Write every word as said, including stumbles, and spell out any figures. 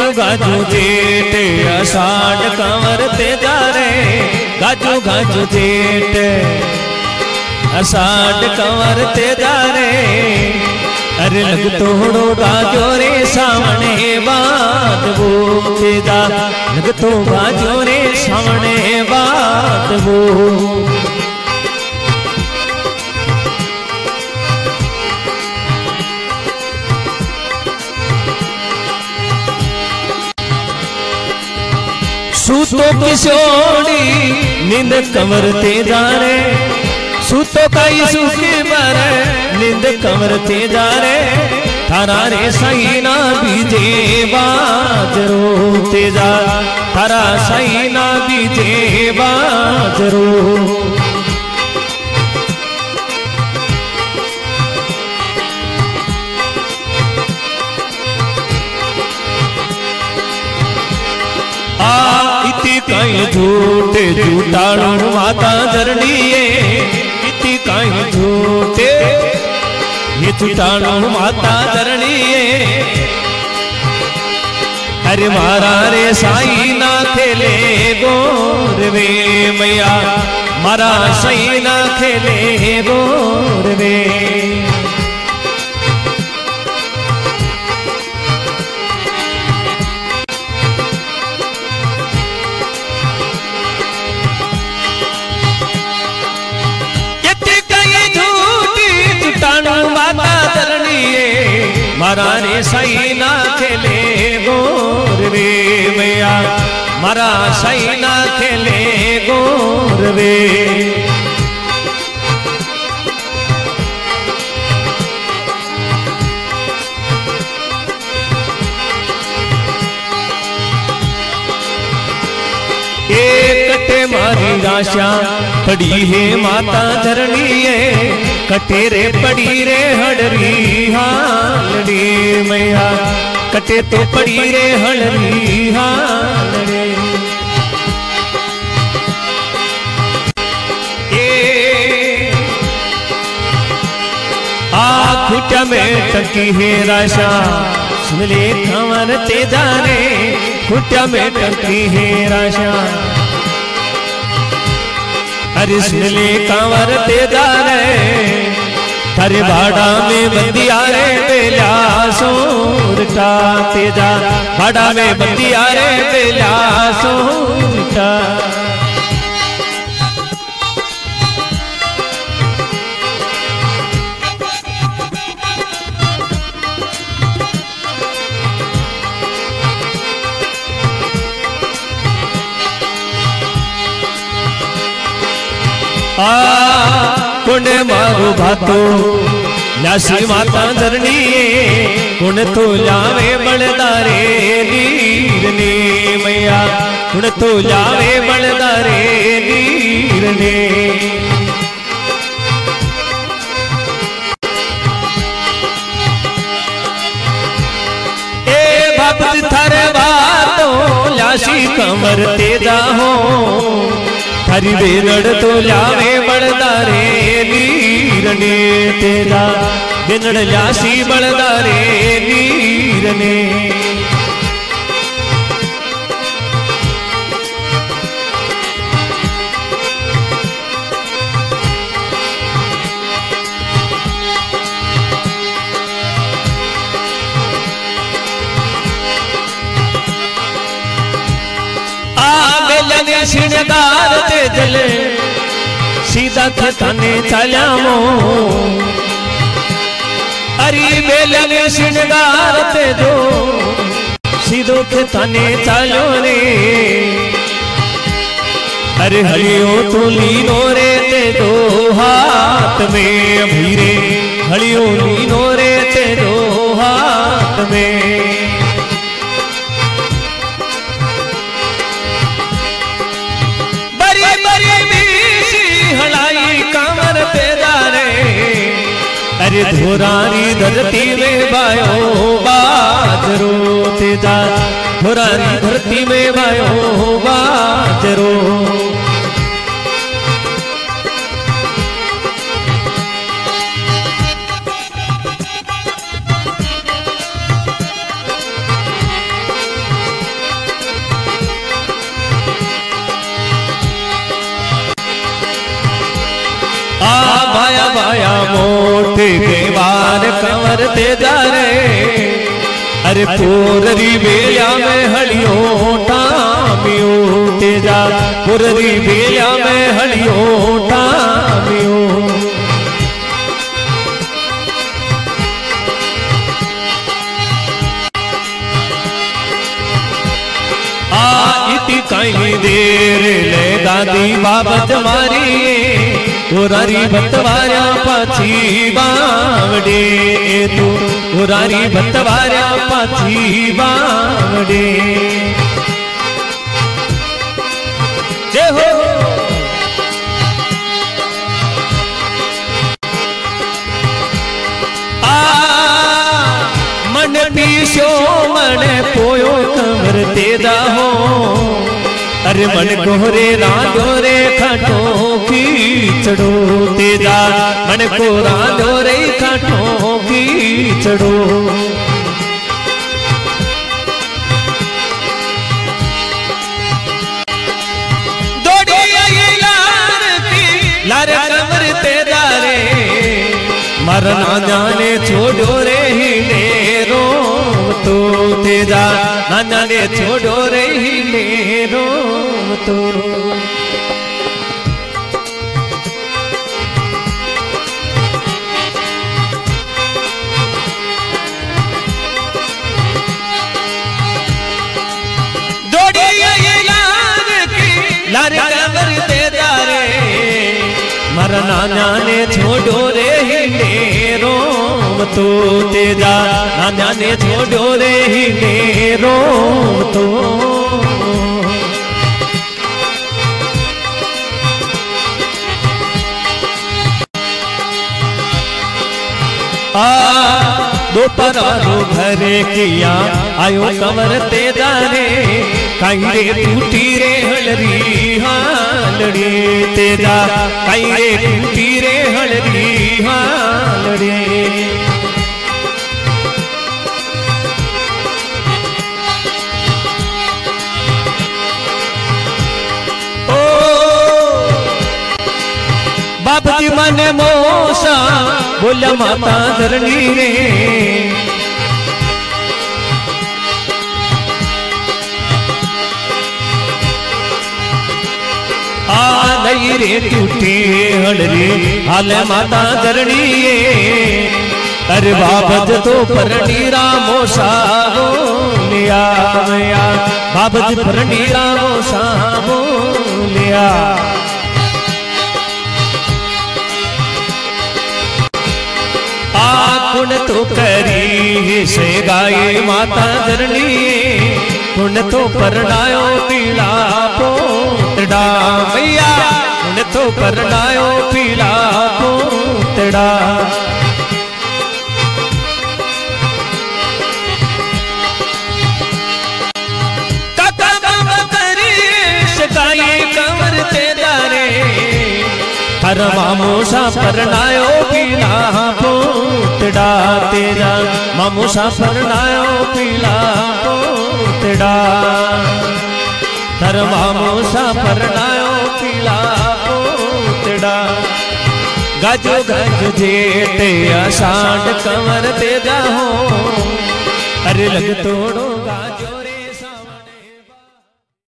गाजू गाजू जेठ आषाढ़ कंवर ते जा रे गाजू गाजू जेठ आषाढ़ कंवर ते जा रे अरे लग तोड़ो गाजो रे सामने बात वो ते जा लग तो गाजो रे सामने बात वो सूतो किशोरी नींद कंवर ते जा रे सूतो काई सूखे पर नींद कंवर ते जा रे थारा रे सही ना बीजे बाजरो ते जा थारा सही ना बीजे बाजरो कहीं झूठे झूठाणु माता धरणीए इति कहीं झूठे ये झूठाणु माता धरणीए अरे मारा रे साई ना खेले गोरवे मैया मारा साई ना खेले गोरवे मारा रे सही ना खेले गोरवे मैया मारा सही ना खेले गोरवे कटे मारी राशा पड़ी है माता धरणी है कटे रे पड़ी रे हड़री हालड़ी मैया कटे तो पड़ी रे हड़री हालड़ी ए आ खुटा में टकी है राशा सुन ले कंवर ते जाने खुटा में टकी है राशा अरे सुन ले कंवर ते जा रे थारे बाड़ा में बंदिया रे बेला सोरटा ते जा बाड़ा में बंदिया रे बेला सोरटा कुंड मारू भातो लासी माता धरणी कुण तो लावे बलदारे नीरने मैया कुण तो लावे बलदारे नीरने ए भक्त थारे बातो लासी कंवर ते जाहो हरि बेरड़ तो लावे बलदारे नीरने तेरा बेनड़ लासी बलदारे नीरने श्रृंगार ते जले सीधा खताने चलामो अरे बेलन श्रृंगार ते जो सीधो खताने चलो रे अरे हलियो तो लीनो रे ते दो हाथ में अभीरे हलियो लीनो रे ते दो हाथ में अरे धोरारी धरती में बायो बाजरो तेजा धोरारी धरती में बायो बाजरो आया मोटे के बार कंवर तेजा रे। अरे पुररी बेलिया में हलियो टामियो तेजा, पुररी बेलिया में हलियो टामियो। आ इति कहीं देर ले दादी बाबत मारी, उरारी भतवारा पाछी बावड़े तू, उरारी भतवारा पाछी बावड़े। जय हो आ मन पीछो मन पोयो कंवर तेजा हो। अरे मन कोहरे रांधो रे खाटो कीचड़ो तेजा, मन को रांधो रे खाटो कीचड़ो। दौड़ी आई लार की लार कंवर तेजा रे, मरना जाने छोड़ो रे हीरो तो तेजा, नाना ने छोड़ो रे हीरो तो। दौड़ी आई लार की लार कंवर तेजा रे, मरना जाने छोड़ो रे हीरो तो तेजा, नाना ने छोड़ो रे हीरो तो। आ दोपहरो घरे किया आयो कंवर तेजा रे, कहीं रे टूटी रे हलरी हालड़ी तेजा, कहीं रे टूटी रे हलरी हालड़ी। बाबा जी मने मोसा बोला माता धरनी रे, आ नहीं रे टूटी हलरी हाल माता धरनी। अरे बाबा तो परनी रामो साहो लिया, बाबा जी परनी रामो साहो लिया। पुन तो करी से गाये माता धरनी, पुन तो परनायो पीला पोतड़ा मैया, पुन तो परनायो पीला पोतड़ा। काका बाबा करी से गाये कंवर तेजा रे, हर मामूसा परनायो पीला पोतड़ा तेजा, मामूसा परनायो पीला पोतड़ा, हर मामूसा परनायो पीला पोतड़ा। गजो गज जेते आषाढ़ कंवर तेजा हो, अरे लग तोड़ो गाजो।